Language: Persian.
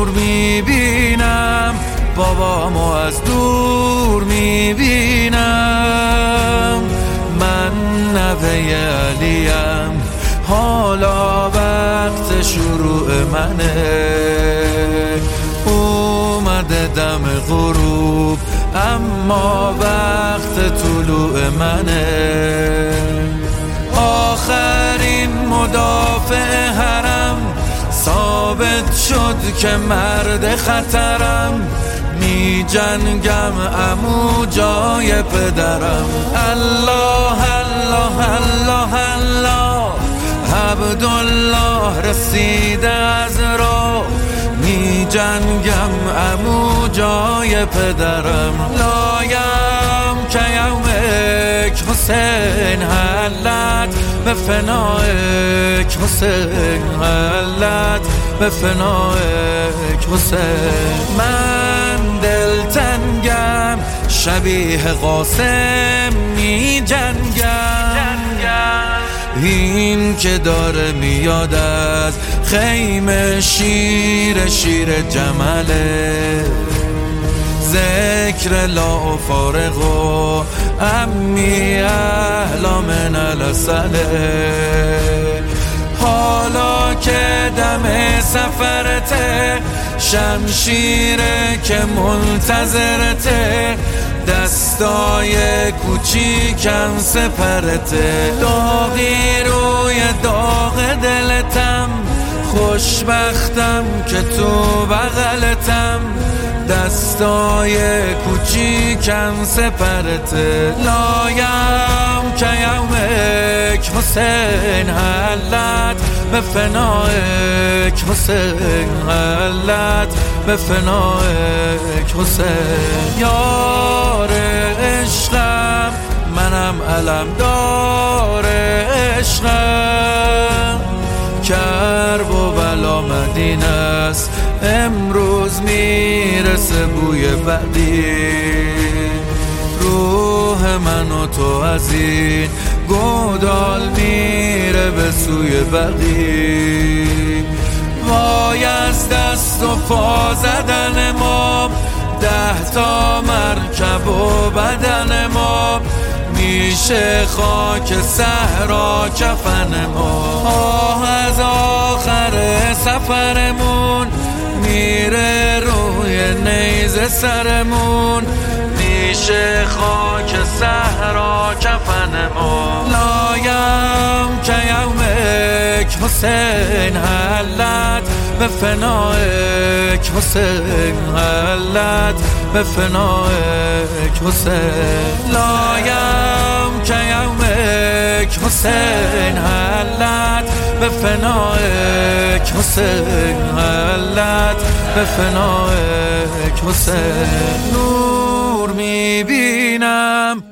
میبینم، بابامو از دور میبینم. من نوه علیم، حالا وقت شروع منه. اومده دم غروب اما وقت طلوع منه. آخرین مدافع حرم ثابت شد که مرد خطرم. می جنگم عمو جای پدرم. الله الله الله الله، عبدالله رسیده از راه. می جنگم عمو جای پدرم. لایم که یومک حسین حلت به فنایک حسین حلت به فنایک حسین. من دلتنگم شبیه قاسم می جنگم. این که داره میاد از خیمه شیر جمله. ذکر لا فارغ و امی اهلا من الاسله. حالا که دم سفرته، شمشیره که منتظرته. دستای کوچیکم سپرته. داغی روی داغ دلتم، خوشبختم که تو بغلتم. دستای کوچیکم سپرته. لایم که یومک حسین حلت به فنایک حسین حلت به فنایک حسین. یار عشقم منم علمدار عشقم. کرب و بلا مدینه است، امروز میرسه بوی بعدی. روح من و تو از این گودال میره به سوی بعدی. وای از دست و پا زدن ما، 10 تا مرکب و بدن ما. میشه خاک صحرا کفن ما. آه از آخر سفرمون میره روی نیزه سرمون. میشه خاک صحرا کفن ما. لایم که یومک حسین حلت به فنایک حسین حلت به فنایک حسین. لایم که یومک حسین حلت به فنایک حسین حلت به فنایک حسین. نور میبینم